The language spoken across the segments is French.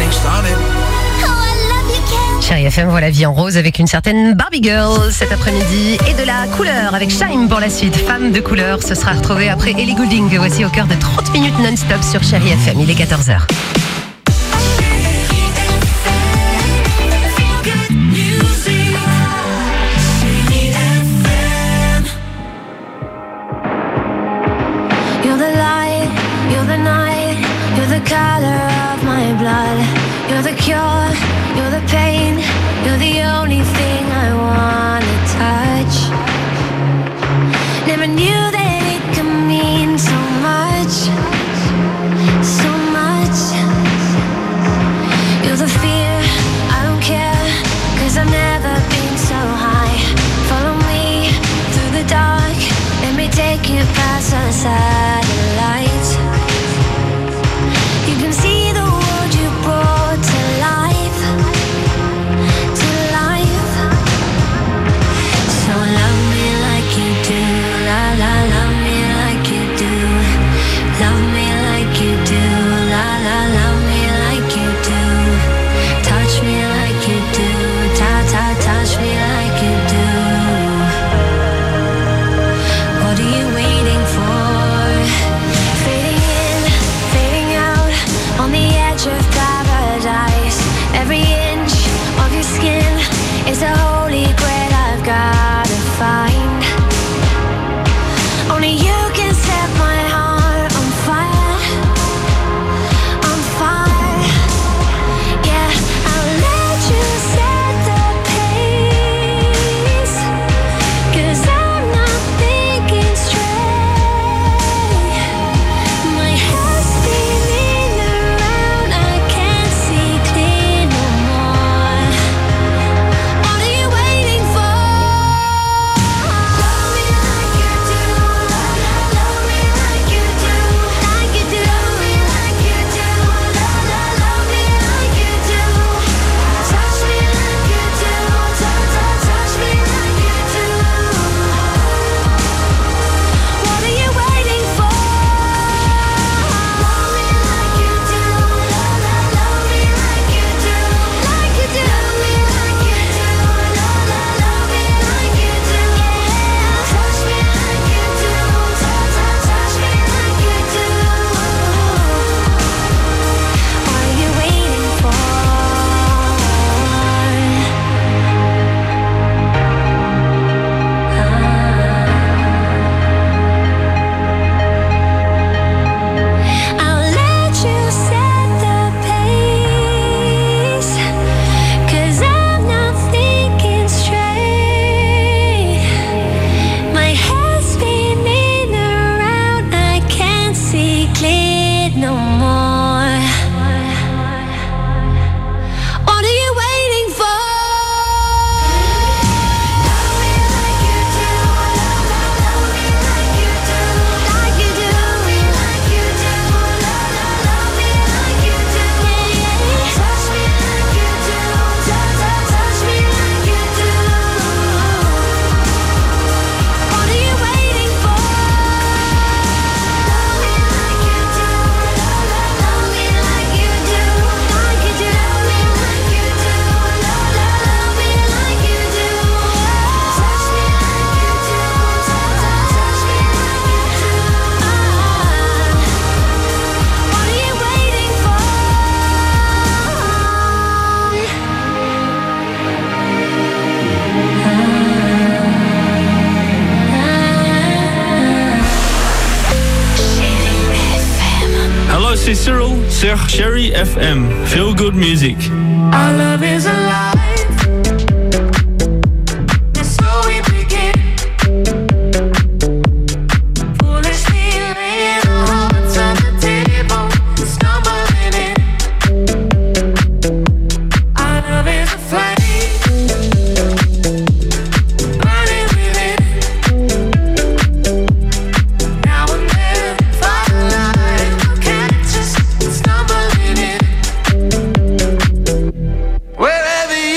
Chérie FM, voilà Vie en rose avec une certaine Barbie Girl cet après-midi et de la couleur avec Shine pour la suite. Femme de couleur, ce sera retrouvé après Ellie Goulding. Voici au cœur de 30 minutes non-stop sur Chérie FM. Il est 14h. You're the light, you're the night, you're the color of my blood. You're the cure, you're the pain, you're the only thing I wanna touch. Never knew that it could mean so much, so much. You're the fear, I don't care, 'cause I've never been so high. Follow me through the dark, let me take you past the satellites. You can see the world you brought to life, to life. So love me like you do, la la, love me like you do. Love me like you do, la la, love me like you do. Touch me like you do, ta ta, touch me like you do. What are you waiting for? Fading in, fading out, on the edge of paradise. Every inch of your skin is a holy grail I've gotta find. Only you can set my heart on fire, on fire. Yeah, I'll let you set the pace, 'cause I'm not thinking straight. My head's spinning around, I can't see clear no more. What are you waiting for? Love me like you do, love me like you do, like you do. Love me like you do, love me like you do. Touch me like you do, touch me like you do. What are you waiting for? Love me like you do, love me like you do, like you do. Love me like you do, love me like you do. Touch me like you do, touch me like you do. What are you waiting for? I'll let you set the pace, 'cause I'm not thinking straight. My head's spinning around, I can't see clear no more. What are you waiting for? Love me like you do, love me like you do, like you do. Love me like you do, love me like you do. Touch me like you do, touch me like you do. What are you waiting for? Love me like you do, love me like you do, like you do. Love me like you do, love me like you do. Touch me like you do, touch me like you do. What are you waiting for? Hello, c'est Cyril sur Chérie FM. Feel good music. Our love is alive, and so we begin. Foolishly laying our hearts on the table, stumbling in. Our love is a flame, burning within. Now and then, firelight, catch us stumbling in. Wherever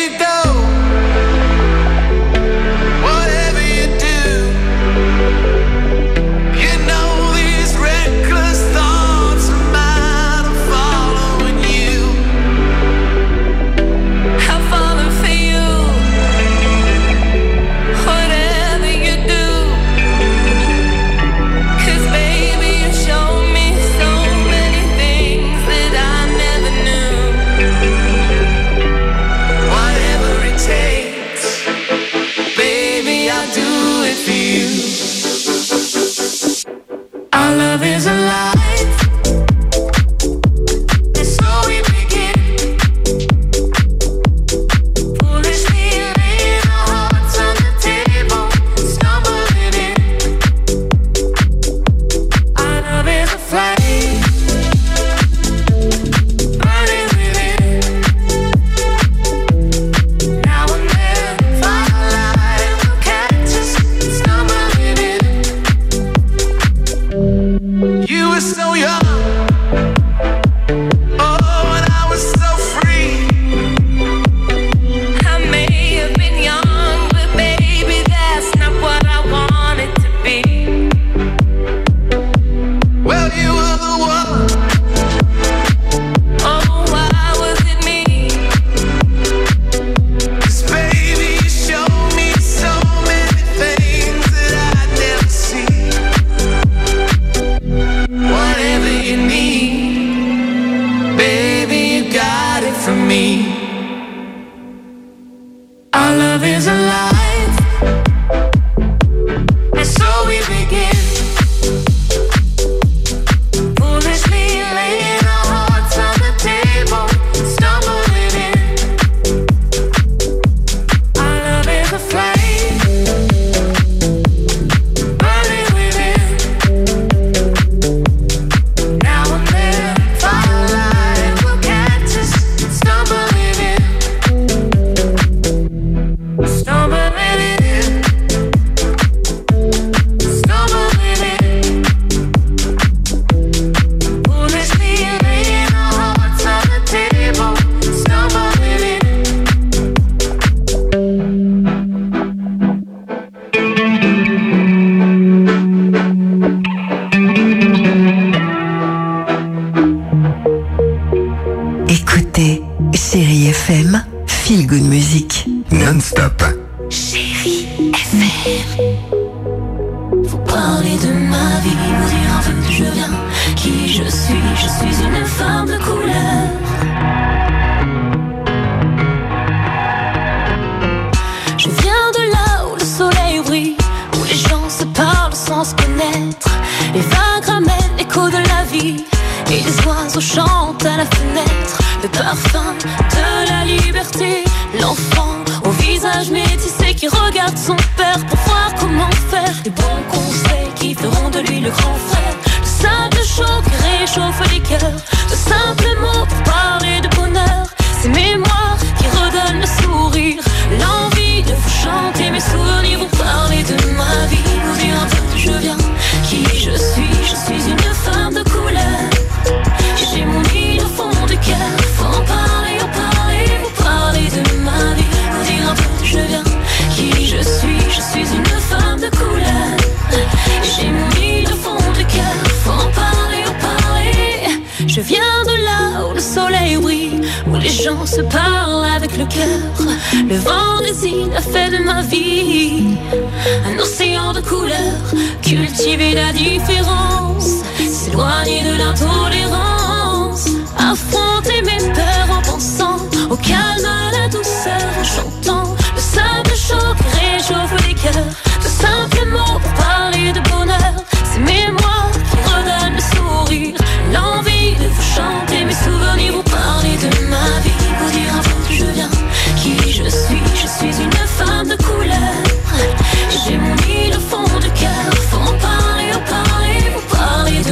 Our love is alive. Cultiver la différence, s'éloigner de l'intolérance, affronter mes peurs en pensant au calme, à la douceur, en chantant le simple choc réchauffe les cœurs. De simples mots pour parler de bonheur, c'est mes mots qui redonnent le sourire, l'envie de vous chanter mes souvenirs, vous parler de ma vie, vous dire un peu d'où je viens, qui je suis une femme de couleur. J'ai mon île au fond du cœur, faut en parler, vous parler de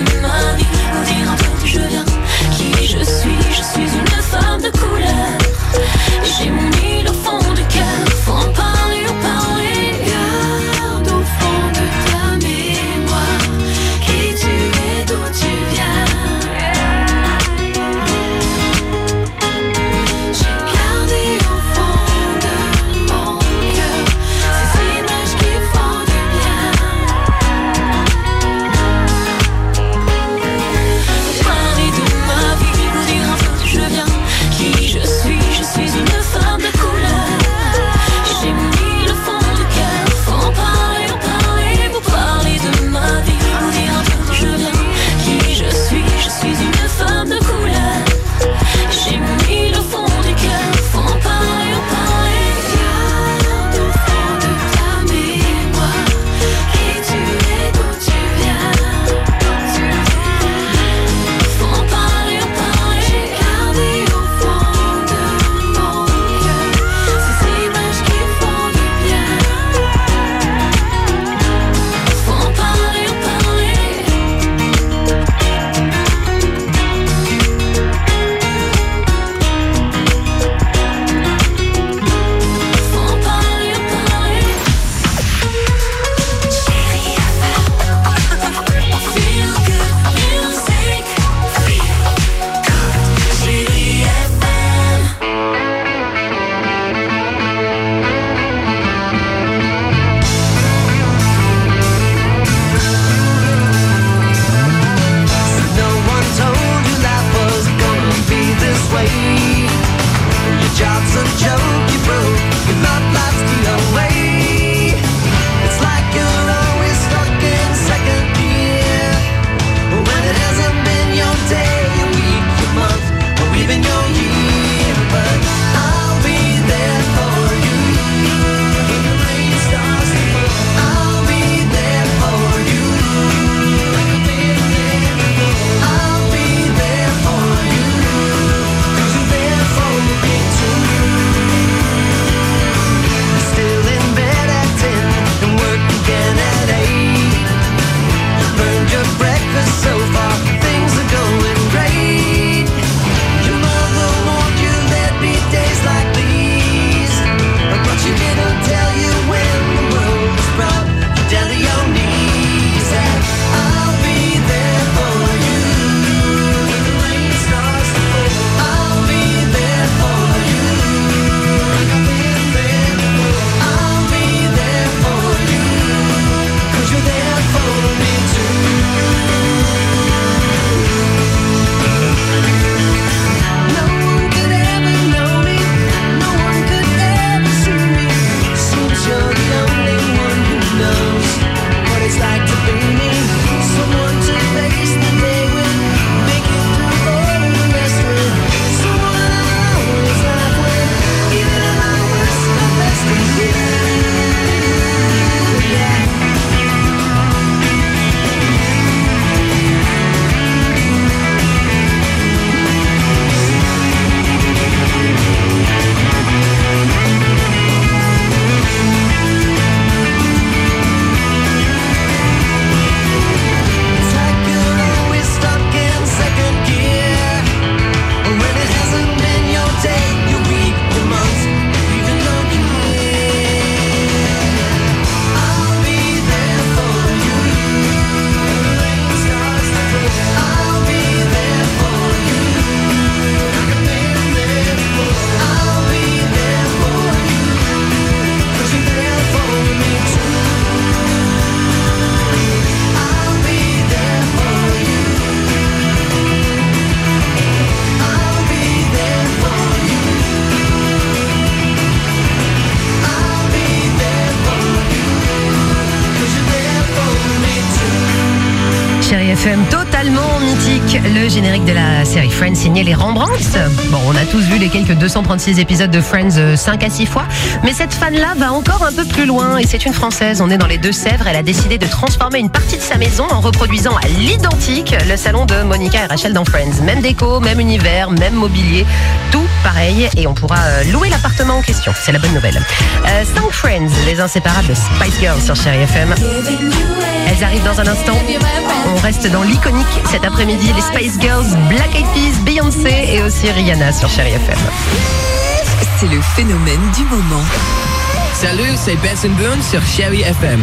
FM, totalement mythique. Le générique de la série Friends signé les Rembrandts. Bon, on a tous vu les quelques 236 épisodes de Friends 5 à 6 fois, mais cette fan-là va encore un peu plus loin et c'est une Française. On est dans les Deux-Sèvres. Elle a décidé de transformer une partie de sa maison en reproduisant à l'identique le salon de Monica et Rachel dans Friends. Même déco, même univers, même mobilier, tout pareil et on pourra louer l'appartement en question. C'est la bonne nouvelle. 5 Friends, les inséparables Spice Girls sur Chérie FM. Elles arrivent dans un instant. On reste dans l'iconique cet après-midi. Les Spice Girls, Black Eyed Peas, Beyoncé et aussi Rihanna sur Chérie FM. C'est le phénomène du moment. Salut, c'est Benson Boone sur Chérie FM.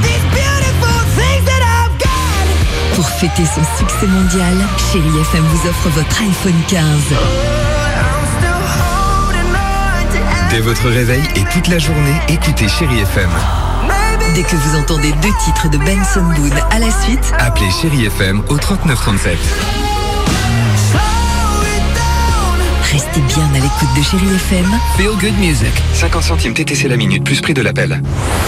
Pour fêter son succès mondial, Chérie FM vous offre votre iPhone 15. Dès votre réveil et toute la journée, écoutez Chérie FM. Dès que vous entendez 2 titres de Benson Boone à la suite, appelez Chérie FM au 3937. Restez bien à l'écoute de Chérie FM. Feel good music. 50 centimes TTC la minute plus prix de l'appel.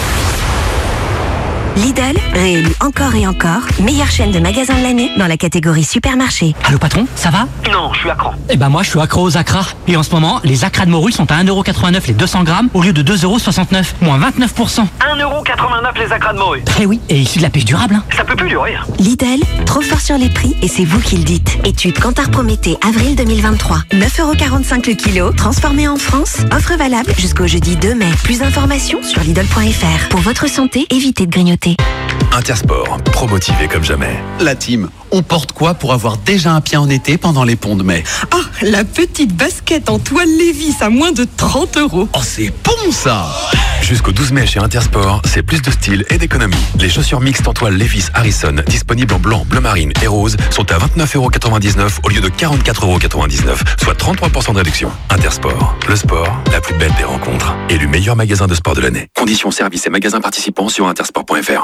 Lidl, réélu encore et encore, meilleure chaîne de magasins de l'année dans la catégorie supermarché. Allô patron, ça va? Non, je suis accro. Eh ben moi je suis accro aux acras. Et en ce moment, les acras de morue sont à 1,89€ les 200 grammes au lieu de 2,69€, moins 29%. 1,89€ les acras de morue. Eh oui, et issu de la pêche durable. Hein. Ça peut plus durer. Lidl, trop fort sur les prix et c'est vous qui le dites. Étude Kantar Prométhée, avril 2023. 9,45€ le kilo, transformé en France. Offre valable jusqu'au jeudi 2 mai. Plus d'informations sur Lidl.fr. Pour votre santé, évitez de grignoter. Intersport, pro-motivé comme jamais. La team, on porte quoi pour avoir déjà un pied en été pendant les ponts de mai? Ah, la petite basket en toile Levi's à moins de 30€. Oh, c'est bon ça! Jusqu'au 12 mai chez Intersport, c'est plus de style et d'économie. Les chaussures mixtes en toile Levi's Harrison, disponibles en blanc, bleu marine et rose, sont à 29,99€ au lieu de 44,99€, soit 33% de réduction. Intersport, le sport, la plus belle des rencontres. Élu meilleur magasin de sport de l'année. Conditions, services et magasins participants sur intersport.fr.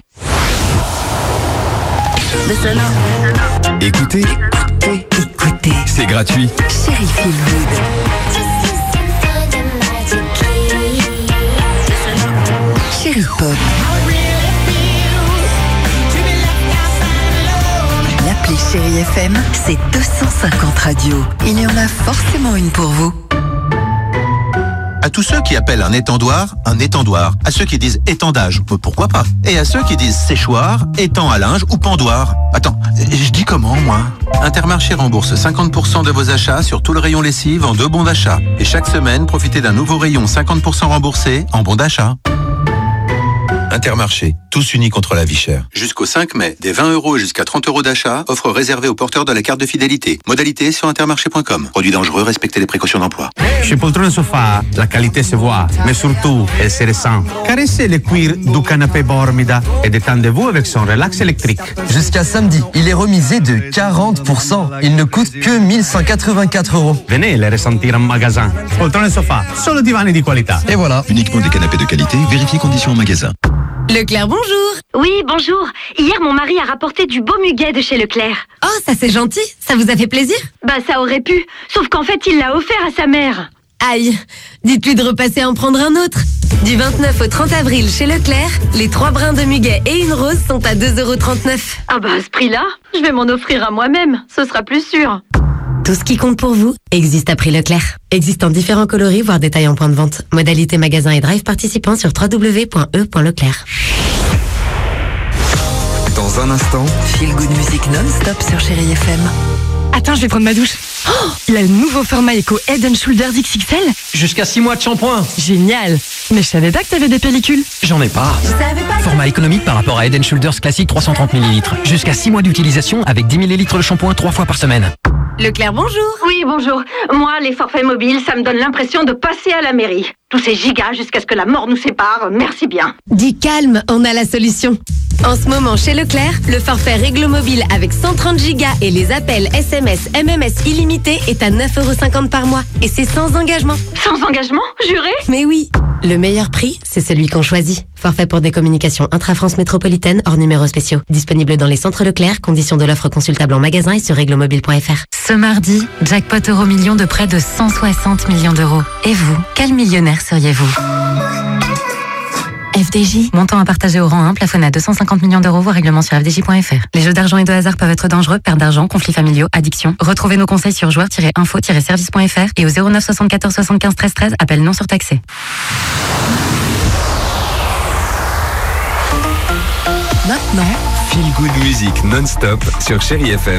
Écoutez, c'est gratuit. Chérie Feel Good. Chérie Pop. L'appli Chérie FM, c'est 250 radios. Il y en a forcément une pour vous. À tous ceux qui appellent un étendoir, à ceux qui disent étendage, pourquoi pas, et à ceux qui disent séchoir, étang à linge ou pendoir. Attends, je dis comment, moi? Intermarché rembourse 50% de vos achats sur tout le rayon lessive en 2 bons d'achat. Et chaque semaine, profitez d'un nouveau rayon 50% remboursé en bons d'achat. Intermarché, tous unis contre la vie chère. Jusqu'au 5 mai, des 20€ jusqu'à 30€ d'achat, offre réservée aux porteurs de la carte de fidélité. Modalité sur intermarché.com. Produit dangereux, respectez les précautions d'emploi. Chez Poltrone Sofa, la qualité se voit, mais surtout, elle se ressent. Caressez le cuir du canapé Bormida et détendez-vous avec son relax électrique. Jusqu'à samedi, il est remisé de 40%. Il ne coûte que 1184€. Venez les ressentir en magasin. Poltrone Sofa, solo divani di qualità. Et voilà. Uniquement des canapés de qualité, vérifiez conditions en magasin. Leclerc, bonjour. Oui, bonjour. Hier, mon mari a rapporté du beau muguet de chez Leclerc. Oh, ça c'est gentil. Ça vous a fait plaisir? Bah, ça aurait pu. Sauf qu'en fait, il l'a offert à sa mère. Aïe. Dites-lui de repasser en prendre un autre. Du 29 au 30 avril chez Leclerc, les 3 brins de muguet et une rose sont à 2,39€. Ah bah, à ce prix-là, je vais m'en offrir à moi-même. Ce sera plus sûr. Tout ce qui compte pour vous existe à prix Leclerc. Existe en différents coloris, voire détails en point de vente. Modalité magasin et drive participants sur www.e.leclerc. Dans un instant, Feel Good Music non-stop sur Chérie FM. Attends, je vais prendre ma douche. Oh, il a le nouveau format Eco Head & Shoulders XXL. Jusqu'à 6 mois de shampoing. Génial. Mais je savais pas que t'avais des pellicules. J'en ai pas. Format économique par rapport à Head & Shoulders classique 330 ml. Jusqu'à 6 mois d'utilisation avec 10 ml de shampoing 3 fois par semaine. Leclerc, bonjour. Oui, bonjour. Moi, les forfaits mobiles, ça me donne l'impression de passer à la mairie. Tous ces gigas jusqu'à ce que la mort nous sépare, merci bien. Dis calme, on a la solution. En ce moment, chez Leclerc, le forfait Réglo Mobile avec 130 gigas et les appels SMS, MMS illimités est à 9,50€ par mois. Et c'est sans engagement. Sans engagement? Juré? Mais oui. Le meilleur prix, c'est celui qu'on choisit. Forfait pour des communications intra-France métropolitaine hors numéros spéciaux. Disponible dans les centres Leclerc, conditions de l'offre consultable en magasin et sur réglomobile.fr. Ce mardi, jackpot Euromillions de près de 160 millions d'euros. Et vous, quel millionnaire seriez-vous? FDJ. Montant à partager au rang 1, plafonné à 250 millions d'euros, voire règlement sur FDJ.fr. Les jeux d'argent et de hasard peuvent être dangereux, perte d'argent, conflits familiaux, addiction. Retrouvez nos conseils sur joueurs-info-service.fr et au 09 74 75 13 13, appel non surtaxé. Maintenant, Feel Good Music non-stop sur Chérie FM.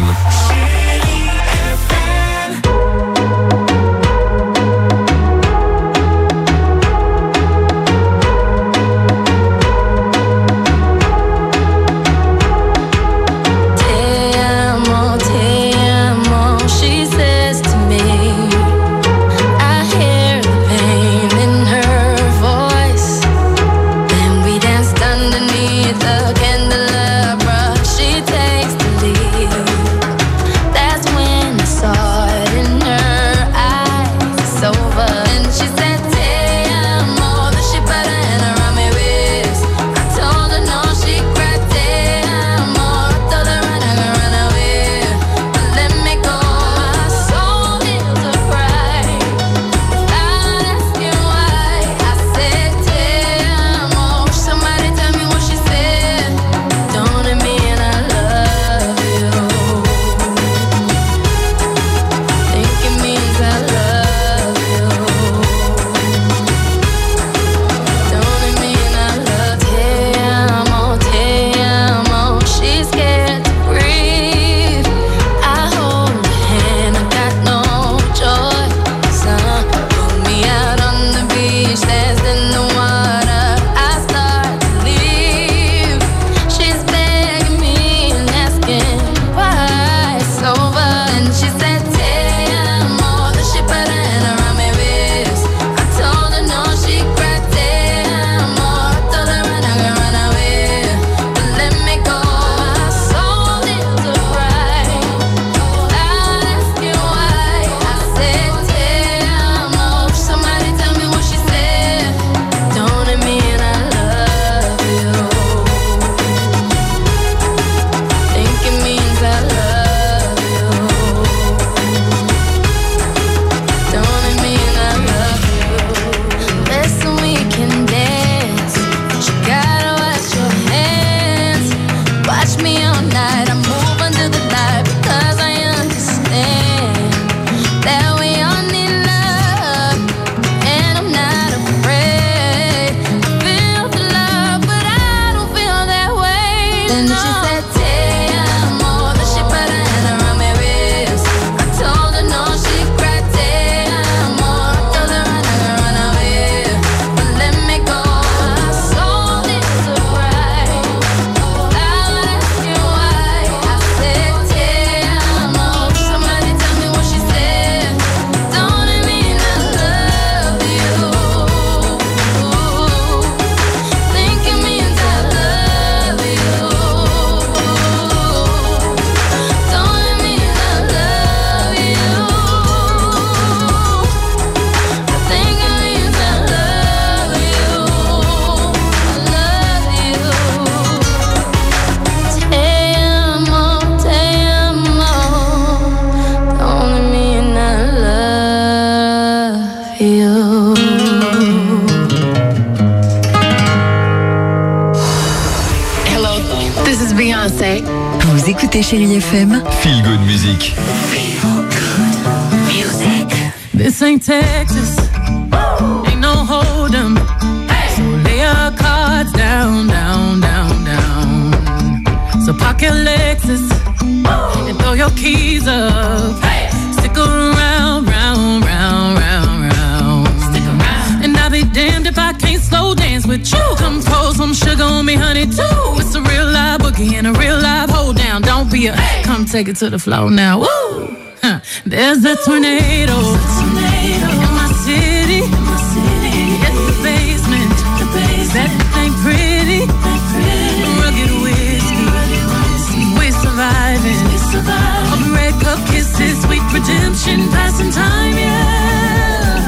Vous écoutez Chérie FM. Feel Good Music. This ain't Texas. Ain't no hold 'em. So lay your cards down, down, down, down. So park your Lexus and throw your keys up. Stick around, round, round, round, round. Stick around. And I'll be damned if I can't slow dance with you. Come pour some sugar on me, honey, too. It's a real live boogie and a real live hold down. Don't be a come take it to the floor now. Woo! Huh. There's a tornado in my city. It's the basement. That ain't pretty. Rugged whiskey. We're surviving. All the red cup kisses, sweet redemption, passing time, yeah.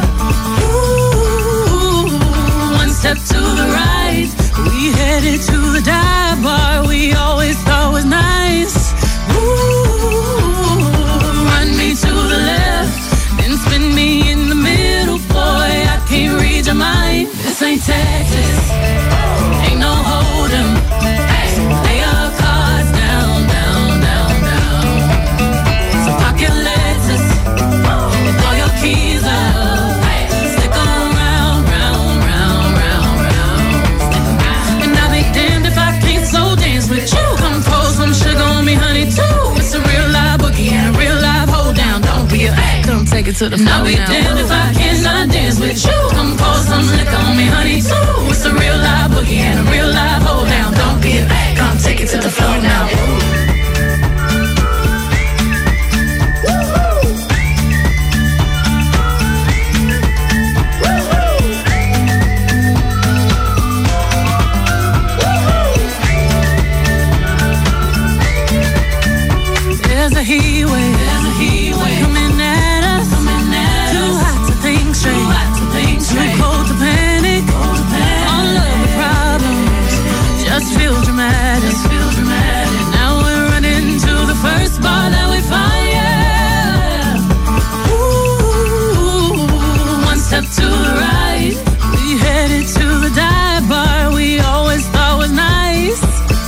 Ooh, one step to the right. We headed to the dive bar we always thought was nice. Ooh, run me to the left, then spin me in the middle, boy, I can't read your mind. This ain't Texas. take it to the floor. I'll be damned if I cannot dance with you. Come pour some liquor on me, honey, too. It's a real live boogie and a real live hold down. Don't be a babe, come take it to the floor now. There's a heat wave coming at us. Too hot to think straight, too cold to panic. All of the problems just feel dramatic. Now we're running to the first bar that we find. Ooh, one step to the right, we headed to the dive bar we always thought was nice.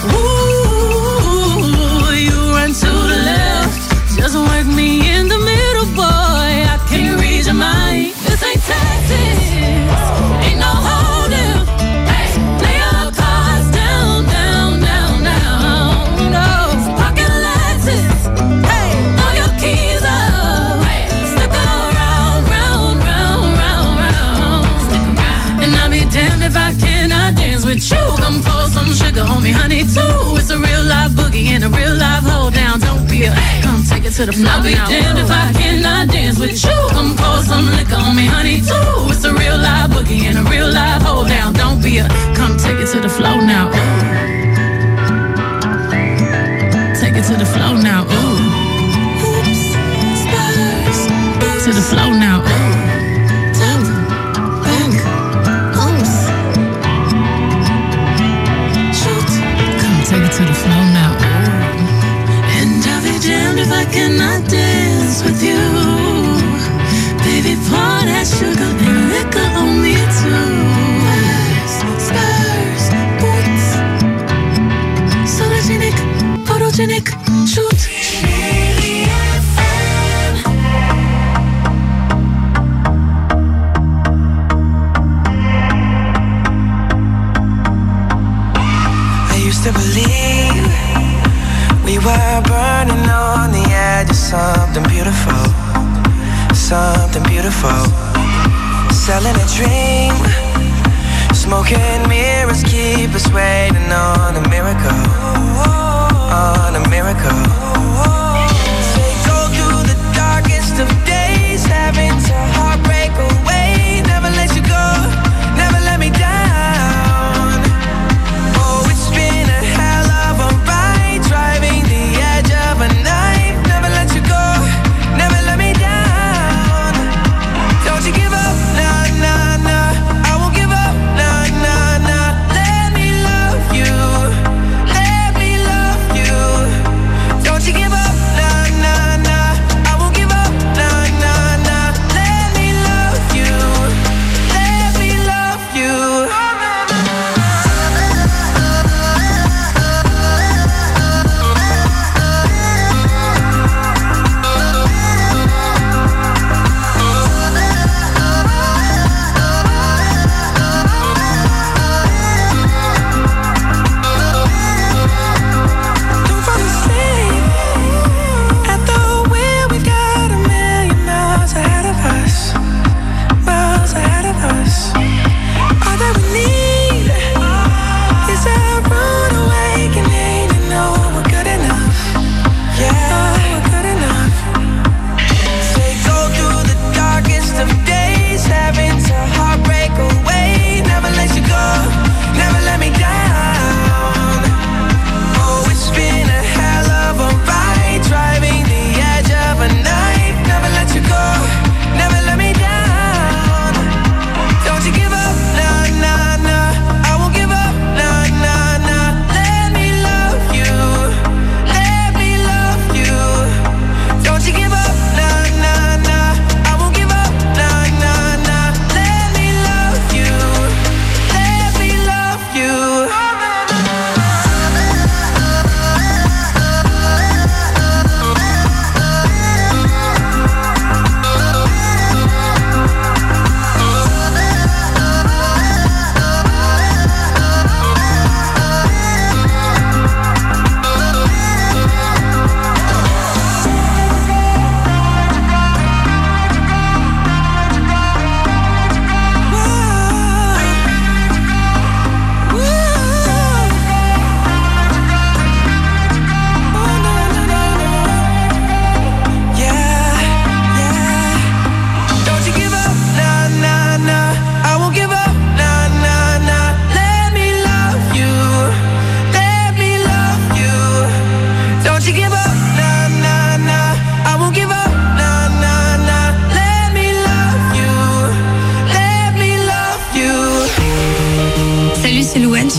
Ooh, you run to the left, just work me in the middle, boy. I can't read your mind. This ain't Texas, ain't no holding. Hey, lay your cards down, down, down, down. No, pocket lenses. Hey, throw your keys up. Stick around, round, round, round, round. And I'll be damned if I cannot dance with you. Come pour some sugar on me, honey, too. It's a real live boogie and a real live hold down. Don't be a come take it to the floor. I'll be damned if I cannot dance with you. Come pour some liquor on me, honey, too. It's a real live boogie and a real live hold down. Don't be a come take it to the floor now. Take it to the floor now. Ooh. Oops, spurs. To the floor now. Tap, back, oops. Shoot, come take it to the floor now. And I'll be damned if I cannot dance with you. Baby, pour that sugar and liquor on me too. Spurs, boots, sologenic, photogenic, shoot. I used to believe we were burning on the edge of something beautiful, something beautiful. Selling a dream, smoking mirrors keep us waiting on a miracle, on a miracle. Say go through the darkest of days, having to heartbreak away. Never let you go, never let me down. Oh, it's been a hell of a ride, driving the edge of a knife. Never let you go, never let me down. Don't you give up, nah, nah, nah. I won't give up, nah, nah, nah. Let me love you, let me love you. Don't you give up.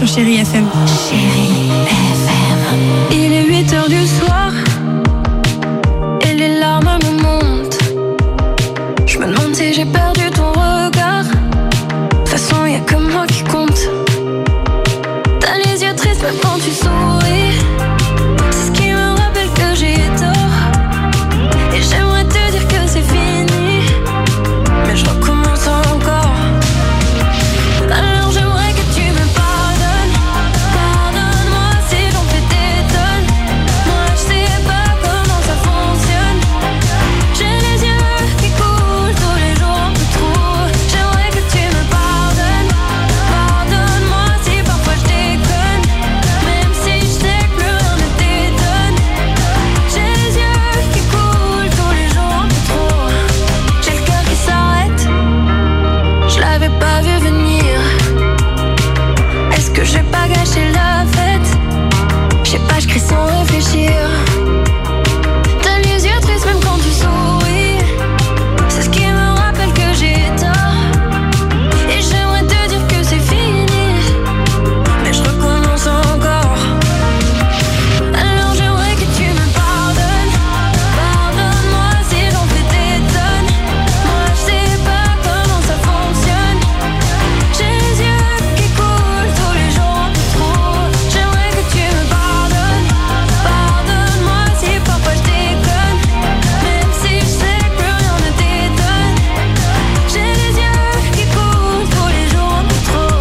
Chérie FM. Chérie FM. Il est 8h du soir et les larmes me montent. Je me demande si j'ai perdu ton regard. De toute façon, y'a que moi qui compte. T'as les yeux tristes même quand tu souris. C'est ce qui me rappelle que j'ai tort. Et j'aimerais te dire que c'est fini, mais je recommence encore. Alors j'aimerais que tu me pardonnes. Pardonne-moi si j'en fais des tonnes. Moi je sais pas comment ça fonctionne. J'ai les yeux qui coulent tous les jours un peu trop. J'aimerais que tu me pardonnes. Pardonne-moi si parfois je déconne, même si je sais que plus rien ne t'étonne. J'ai les yeux qui coulent tous les jours un peu trop. J'ai le cœur qui s'arrête. Je l'avais pas vu venir. Est-ce que j'ai pas gâché la fête? Je sais pas, je crie sans réfléchir. T'as les yeux tristes même quand tu souris. C'est ce qui me rappelle que j'ai tort. Et j'aimerais te dire que c'est fini, mais je recommence encore. Alors j'aimerais que tu me pardonnes. Pardonne-moi si j'en fais des tonnes. Moi je sais pas comment ça fonctionne. J'ai les yeux qui coulent tous les jours un peu trop. J'aimerais que tu me pardonnes. Pardonne-moi si parfois je déconne, même si je sais que plus rien ne t'étonne. J'ai les yeux qui coulent tous les jours un peu trop.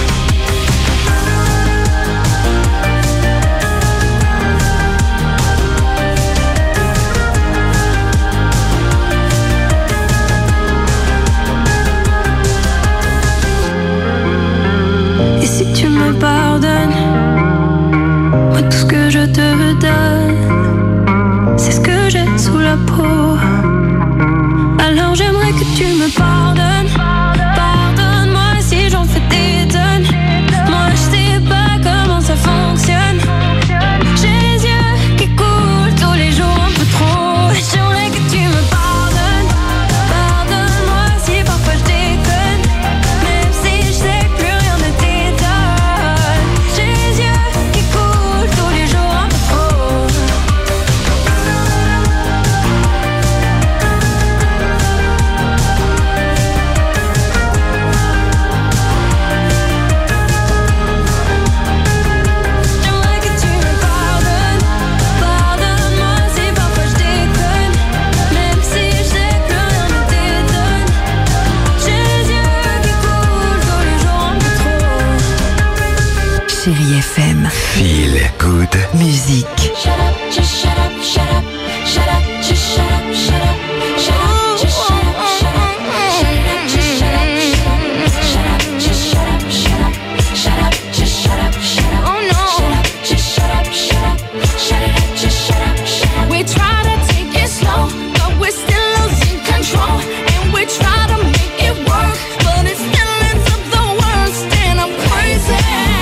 Et si tu me pardonnes, moi tout ce que je te donne, c'est ce que j'ai sous la peau. Alors j'aimerais que tu me pardonnes. Pardonne-moi si j'en fais des tonnes. Moi je sais pas comment ça fonctionne. J'ai les yeux qui coulent tous les jours un peu trop. J'aimerais que tu me pardonnes. Pardonne-moi si parfois je déconne, même si je sais que plus rien ne t'étonne. J'ai les yeux qui coulent tous les jours un peu trop. J'aimerais que tu me pardonnes. Pardonne-moi si parfois je déconne, même si je sais que plus rien ne t'étonne. J'ai les yeux qui coulent tous les jours un peu trop. Chérie FM. Feel good. Musique. Shut up, just shut up, shut up, shut up, just shut up, shut up, shut up, just shut up, shut up, shut up, just shut up, shut up, shut up, just shut up, shut up, shut up, just shut up, oh no, just shut up, shut up, shut it up, just shut up, shut up. We try to take it slow, but we're still losing control, and we try to make it work, but it still ends up the worst, and I'm crazy.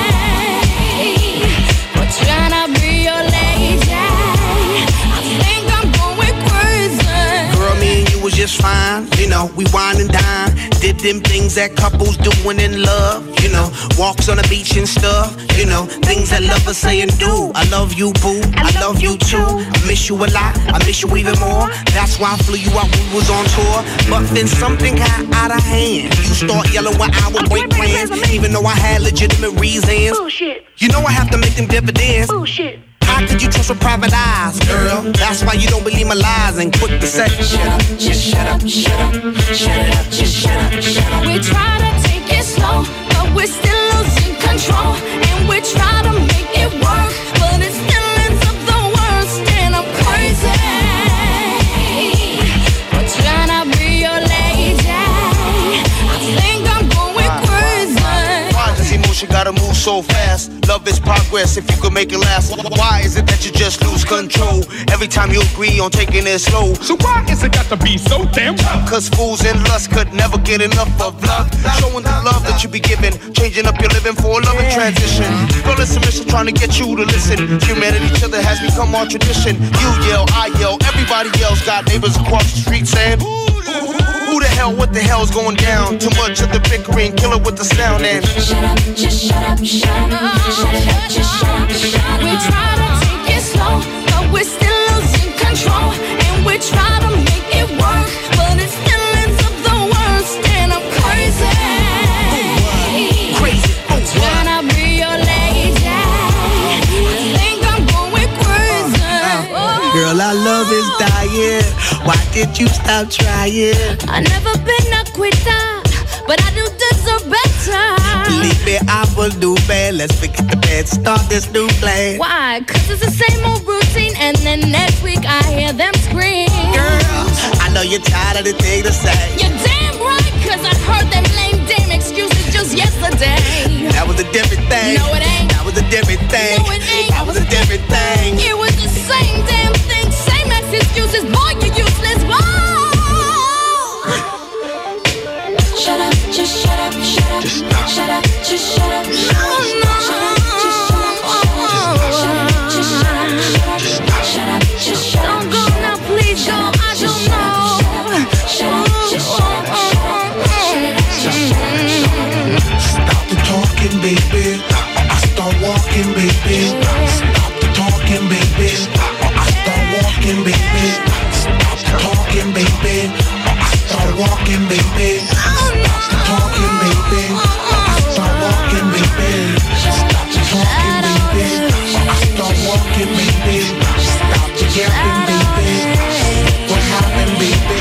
We're trying to be your lady. I think I'm going crazy. Girl, me and you was just fine. You know, we wine and dine. Did them things that couples doing in love. You know, walks on the beach and stuff. You know, things that lovers say and do. I love you, boo. I love you too. I miss you a lot. I miss you even more. That's why I flew you out when we was on tour. But then something got out of hand. You start yelling when I would break plans, even though I had legitimate reasons. Bullshit. You know I have to make them dividends. Bullshit. How could you trust with private eyes, girl? That's why you don't believe my lies and quick to say, shut up, just shut up, shut up, shut it up, just shut up, shut up. We try to take it slow, but we're still losing control, and we try to make it work, but it still ends up the worst, and I'm crazy. We're trying to be your lady. I think I'm going crazy. Why does emotion gotta move so fast? Love is progress if you could make it last. Why is it that you just lose control every time you agree on taking it slow? So why is it got to be so damn tough? Cause fools and lust could never get enough of love. Showing the love that you be giving, changing up your living for a loving transition. Girl, it's a mission trying to get you to listen. Humanity, each other has become our tradition. You yell, I yell, everybody else. Got neighbors across the street saying, ooh, ooh, ooh. Who the hell, what the hell's going down? Too much of the bickering, kill it with the sound and shut up, just shut up, shut up, shut up, just shut up, shut up. We try to take it slow, but we're still losing control. And we try to make it work, but it still ends up the worst. And I'm crazy. Crazy. When I be your lady, I think I'm going crazy. Girl, our love is dying. Why did you stop trying? I never been a quitter, but I do deserve better. Believe me, I will do bad. Let's forget the bad, start this new plan. Why? 'Cause it's the same old routine, and then next week I hear them scream. Girl, I know you're tired of the thing to say. You're damn right, 'cause I heard them lame damn excuses just yesterday. That was a different thing. No, it ain't. That was a different thing. No, it ain't. That was a different thing. It was the same damn thing, same ex excuses. Boy, you're useless. Whoa. Shut up, just shut up, shut up, shut up, just shut up, shut up, shut up, just shut up, just shut up, shut up, just shut up. Don't go now, please don't. I don't know. Shut up, just shut up, Stop the talking, baby. I start walking, baby. Stop the talking, baby. I start walking, baby. Stop the talking, baby. I start walking, baby. Stop the talking, baby. I start walking, baby. Stop the talking, baby. I start walking, baby. Stop the yapping, baby. What happened, baby?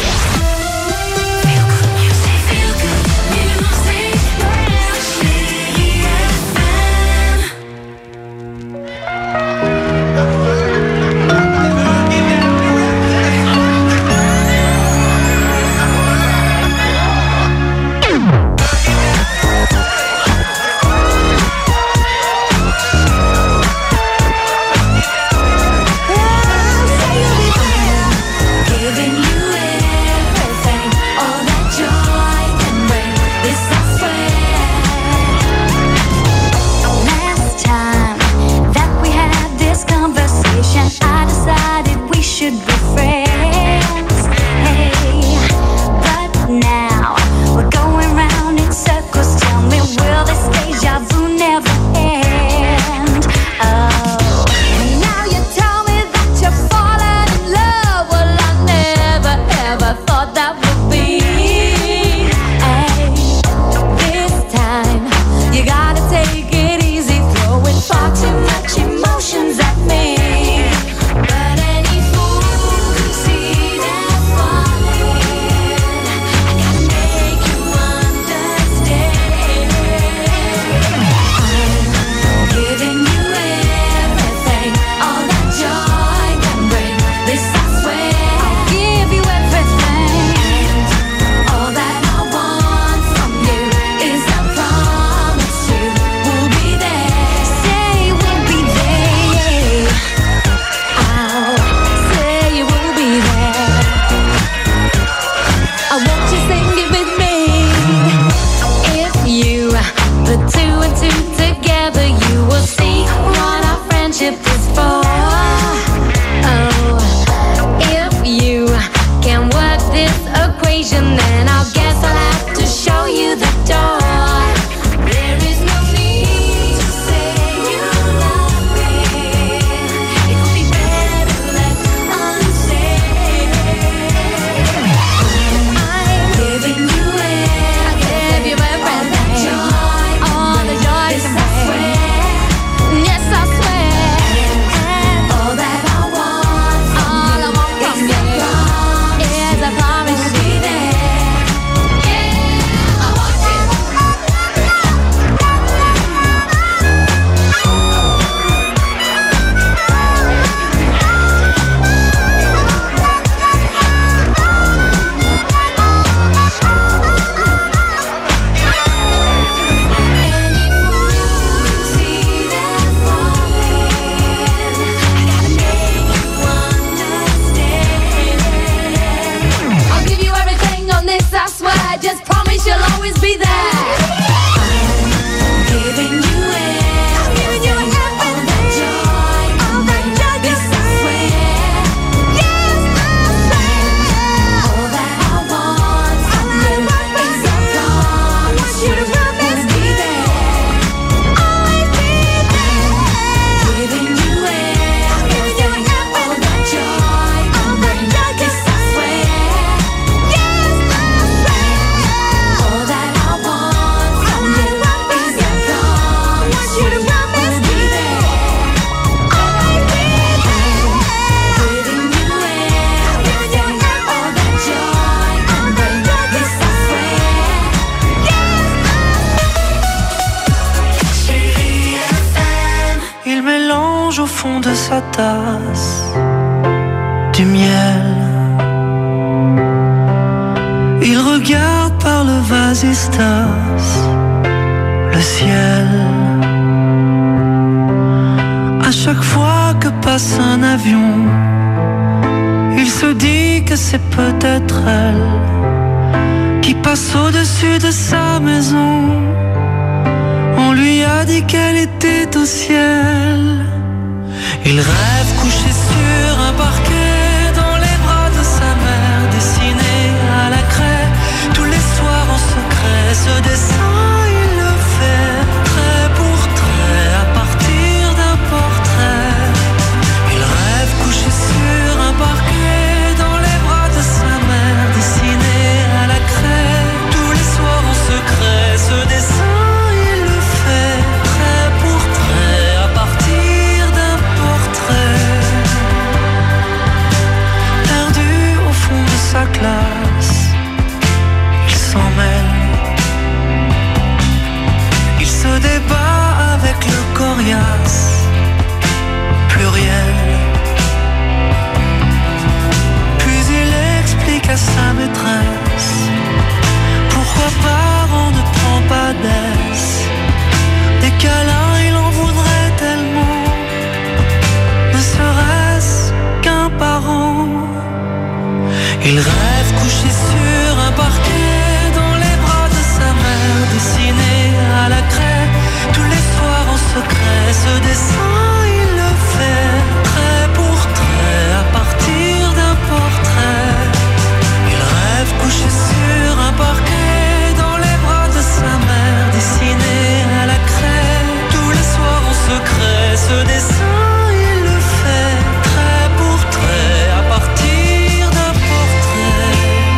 tasse du miel. Il regarde par le vasistas le ciel. À chaque fois que passe un avion, il se dit que c'est peut-être elle qui passe au-dessus de sa maison. On lui a dit qu'elle était au ciel. Il rêve couché sur un parquet dans les bras de sa mère, dessiné à la craie tous les soirs en secret. Ce dessin il le fait trait pour trait à partir d'un portrait. Il rêve couché sur un parquet dans les bras de sa mère, dessiné à la craie tous les soirs en secret. Ce dessin il le fait trait pour trait à partir d'un portrait. Perdu au fond de sa classe, il s'en mêle. Il se débat avec le coriace pluriel. Puis il explique à sa maîtresse pourquoi parent ne prend pas d'aise. Des câlins il en voudrait tellement, ne serait-ce qu'un parent. Il rêve couché sur un parquet dans les bras de sa mère, dessiné à la craie tous les soirs en secret. Ce dessin il le fait trait pour trait à partir d'un portrait. Il rêve couché sur un parquet dans les bras de sa mère, dessiné à la craie tous les soirs en secret. Ce dessin il le fait trait pour trait à partir d'un portrait.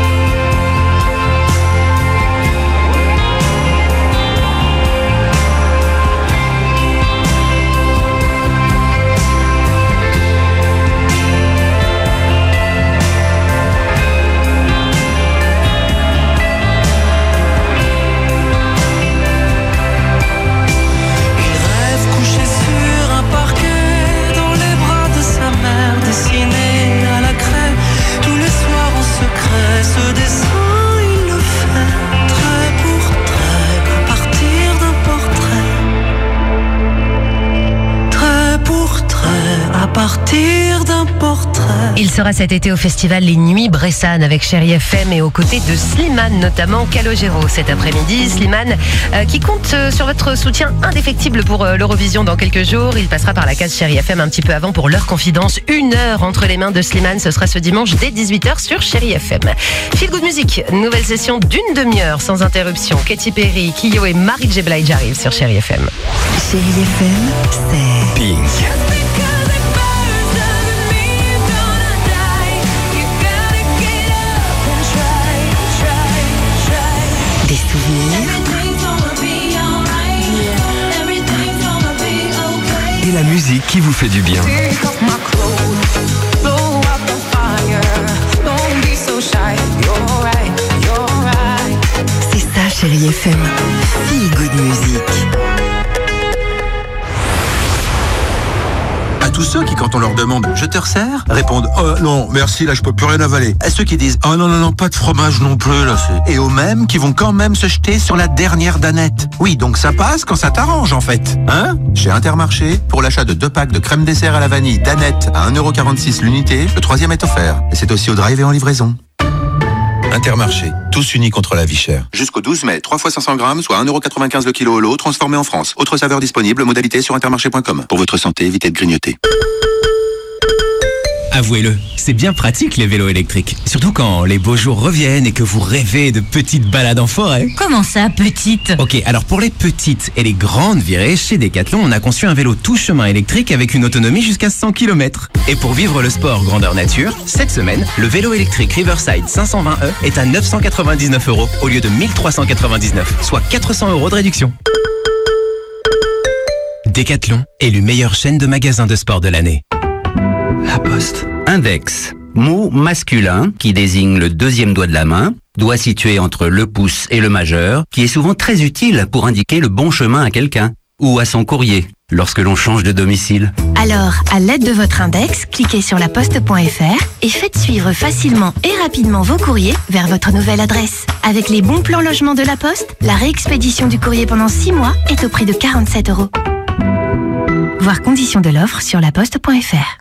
Il rêve couché sur un parquet dans les bras de sa mère, dessiné à la craie tous les soirs en secret. Ce dessin il le fait trait pour trait à partir d'un portrait. Trait pour trait à partir d'un portrait. Il sera cet été au festival Les Nuits Bressane avec Chérie FM et aux côtés de Slimane, notamment Calogero cet après-midi. Slimane qui compte sur votre soutien indéfectible pour l'Eurovision dans quelques jours. Il passera par la case Chérie FM un petit peu avant pour l'heure confidence. 1 heure entre les mains de Slimane, ce sera ce dimanche dès 18h sur Chérie FM. Feel Good Music, nouvelle session d'une demi-heure sans interruption. Katy Perry, Kyo et Mary J. Blige arrivent sur Chérie FM. Chérie FM, c'est Pink. des souvenirs Et la musique qui vous fait du bien. C'est ça, Chérie FM. Feel Good Music. À tous ceux qui, quand on leur demande « Je te resserre ?» répondent « Non, merci, là je peux plus rien avaler ». À ceux qui disent « Oh non, pas de fromage non plus, là c'est... » Et aux mêmes qui vont quand même se jeter sur la dernière danette. Oui, donc ça passe quand ça t'arrange en fait. Hein ? Chez Intermarché, pour l'achat de 2 packs de crème dessert à la vanille danette à 1,46€ l'unité, le 3e est offert. Et c'est aussi au drive et en livraison. Intermarché, tous unis contre la vie chère. Jusqu'au 12 mai, 3 fois 500 grammes, soit 1,95€ le kilo au lot, transformé en France. Autre saveur disponible, modalité sur intermarché.com. Pour votre santé, évitez de grignoter. Avouez-le, c'est bien pratique les vélos électriques. Surtout quand les beaux jours reviennent et que vous rêvez de petites balades en forêt. Comment ça, petite ? Ok, alors pour les petites et les grandes virées, chez Decathlon, on a conçu un vélo tout chemin électrique avec une autonomie jusqu'à 100 km. Et pour vivre le sport grandeur nature, cette semaine, le vélo électrique Riverside 520e est à 999€ au lieu de 1399, soit 400€ de réduction. Decathlon, élu meilleure chaîne de magasins de sport de l'année. La Poste. Index, mot masculin qui désigne le deuxième doigt de la main, doigt situé entre le pouce et le majeur, qui est souvent très utile pour indiquer le bon chemin à quelqu'un ou à son courrier. lorsque l'on change de domicile. Alors, à l'aide de votre index, cliquez sur laposte.fr et faites suivre facilement et rapidement vos courriers vers votre nouvelle adresse. Avec les bons plans logement de La Poste, la réexpédition du courrier pendant 6 mois est au prix de 47 €. Voir conditions de l'offre sur laposte.fr.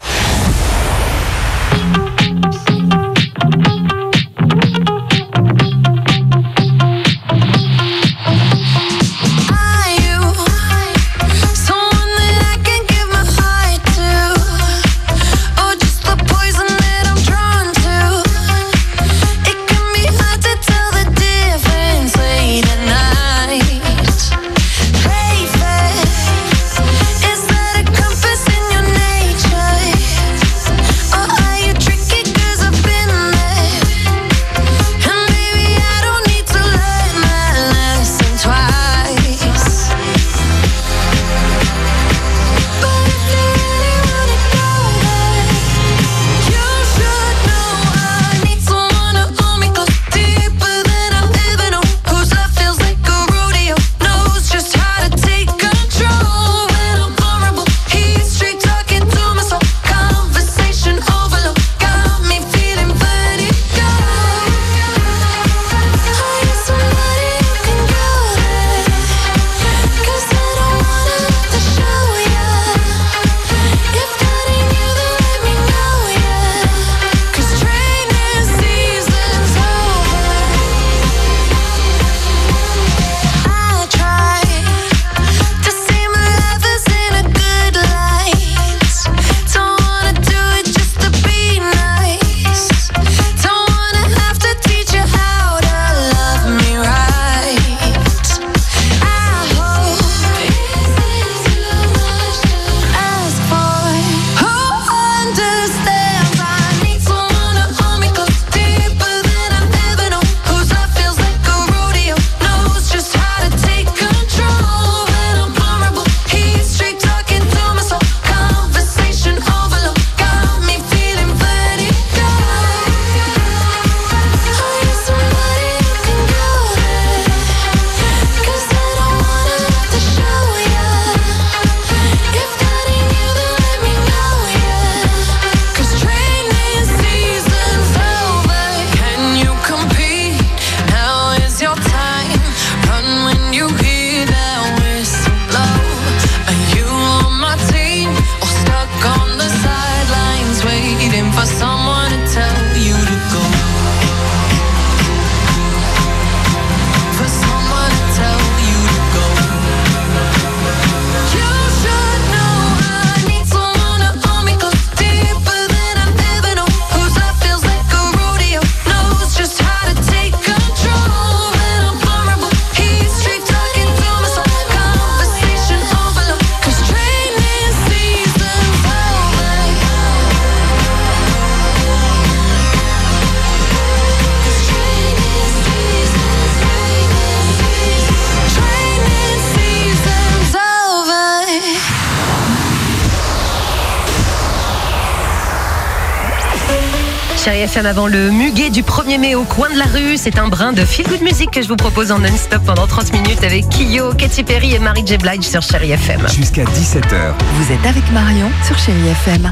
Chérie FM avant le muguet du 1er mai au coin de la rue. C'est un brin de feel good music que je vous propose en non-stop pendant 30 minutes avec Kyo, Katy Perry et Mary J. Blige sur Chérie FM. Jusqu'à 17h. Vous êtes avec Marion sur Chérie FM.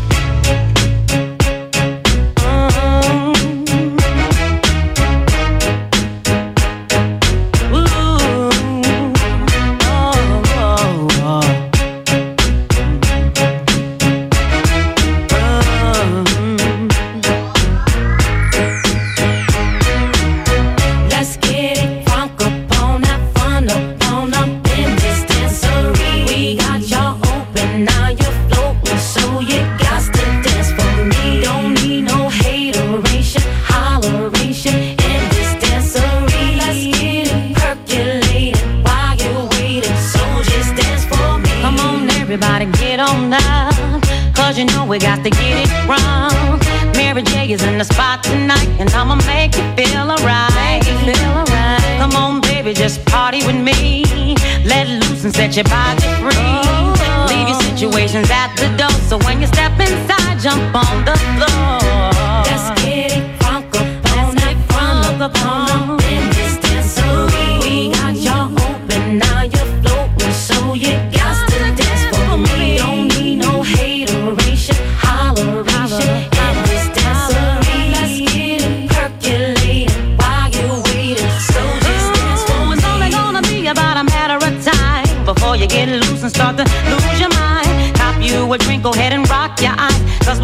We got to get it wrong. Mary J is in the spot tonight, and I'ma make you feel alright. Come on, baby, just party with me. Let loose and set your body free. Leave your situations at the door, so when you step inside, jump on the floor. Let's get it crunk up on in this dancery. We got y'all open, now you're floating, so you got to dance for me.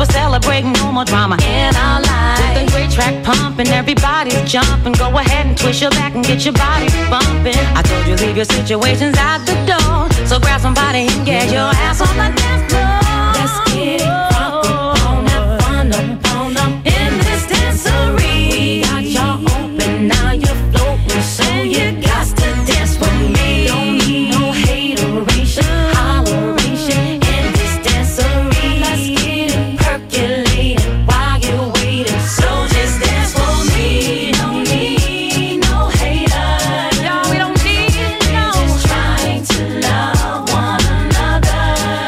we're celebrating no more drama in our lives. With the great track pumping, everybody's jumping. Go ahead and twist your back and get your body bumping. I told you leave your situations out the door. So grab somebody and get your ass on the dance floor. Let's get it crunk up, have fun up in this dancery. Got y'all open, now you're floating, so you got to dance with me. Don't need no hateration, holleration in this dancery. Let's get it percolating while you're waiting, so just dance for me. Don't need no haters, no, we don't need no. We're just trying to love one another.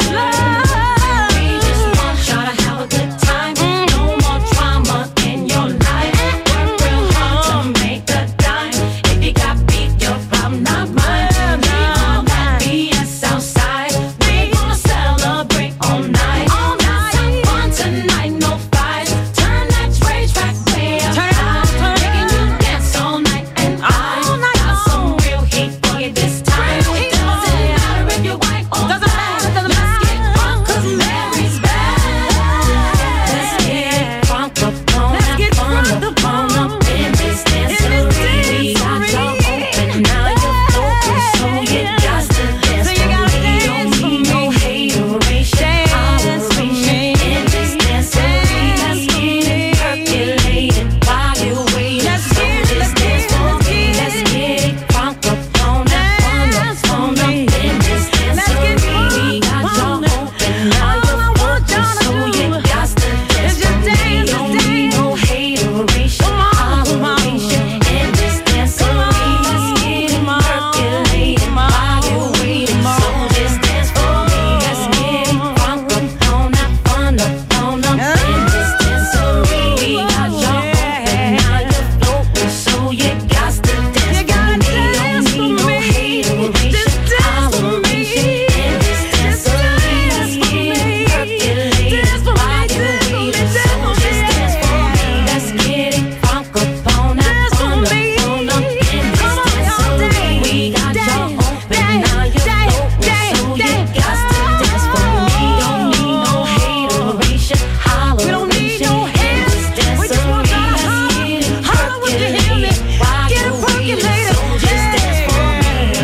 We just want y'all to have a good time. No more drama in your life. Work real hard to make a dime. If you got beef, your problem, not mine. Leave all that BS outside. We gonna celebrate all night. Let's have fun tonight, no fights. Turn that rage back way up high. Making you dance all night, and I got some real heat for you this time. It doesn't matter if you're white or black. Let's get crunk 'cause Mary's back. Let's get crunk up on that fun up in this dancery. We got y'all open, now you're floating, so you got to dance for me. Don't need no hateration, holleration in this dancery. Let's get it percolating while you're waiting, so just dance for me. Let's get it crunk up on that fun up in this dancery. We got y'all open, now you're floating, so you got to dance for me. Don't need no hateration, holleration in this dancery. Let's get it percolating while you're waiting, so just dance for me. Let's get it crunk up on that fun up in this dancery. We got y'all open, now you're floating, so you got to dance for me. Don't need no hateration, holleration in this dancery. Let's get it percolating while you're waiting, so just dance for me. Let's get it crunk up on that fun up in this dancery. We got y'all open, now you're floating, so you got to dance for me. Don't need no hateration, holleration in this dancery. Let's get it percolating while you're waiting, so just dance for me.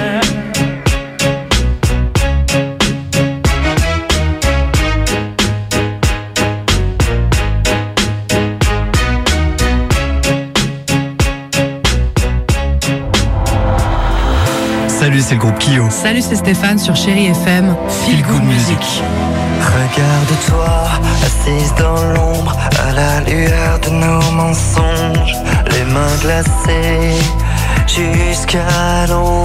Salut, c'est le groupe Kyo. Salut, c'est Stéphane sur Chérie FM. Feel Good Music. Regarde-toi, assise dans l'ombre, à la lueur de nos mensonges, les mains glacées jusqu'à l'ombre.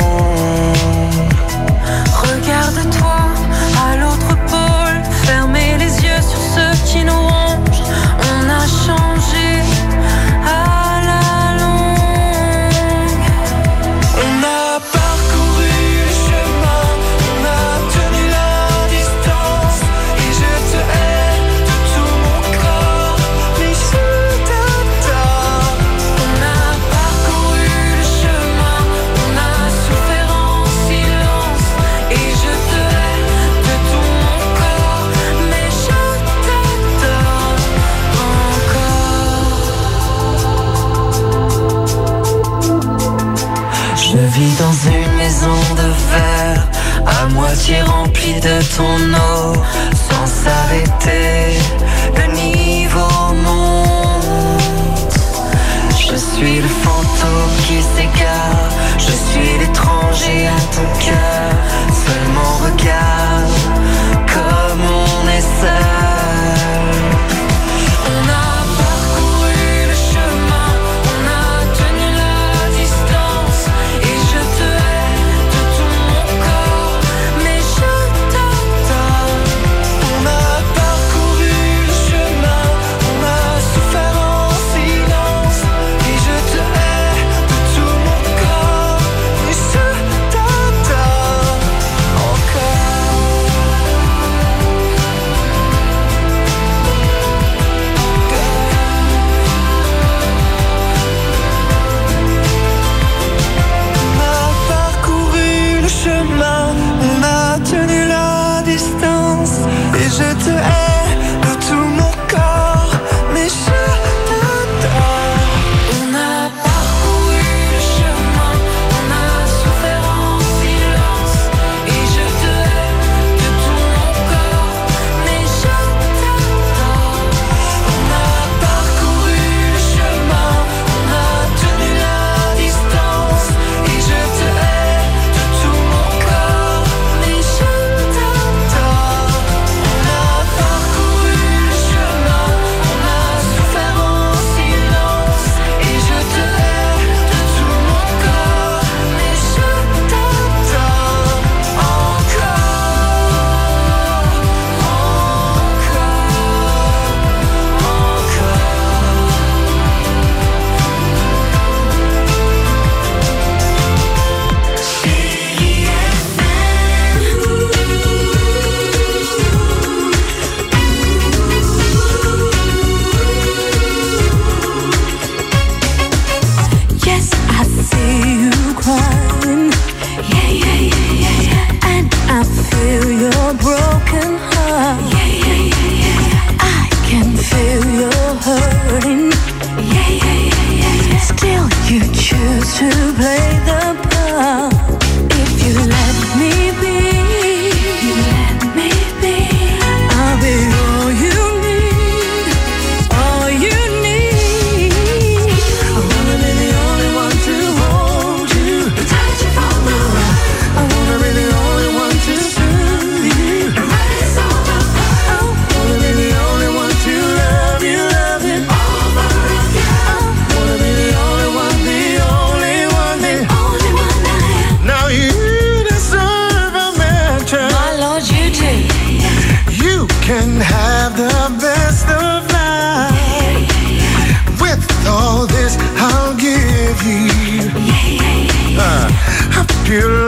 Regarde-toi à l'autre pôle, fermez les yeux sur ceux qui nous rongent. On a changé à la longue. On a parcouru le chemin, on a tenu la distance, et je te hais de tout mon corps, mais je t'adore. On a parcouru le chemin, on a souffert en silence, et je te hais de tout mon corps, mais je t'adore encore. Je vis dans une maison de verre, à moitié remplie de ton eau, sans s'arrêter, le niveau monte. Je suis le fantôme qui s'égare, je suis l'étranger à ton cœur. Seulement regarde comme on est seul. On a parcouru le chemin, on a tenu la distance, et je te hais de tout mon corps, mais je t'adore. On a parcouru le chemin, on a souffert en silence, et je te hais de tout mon corps, mais je t'adore. to play the part. If you let me be, I'll be all you need, all you need. I wanna be the only one to hold you, touch you from the right. I wanna be the only one to soothe you, raise all the fire. I wanna be the only one to love you over again. I wanna be the only one, the only one, the only one I am. Now you deserve a mansion. My Lord, you do. You can have the best of life. With all this, I'll give you a pure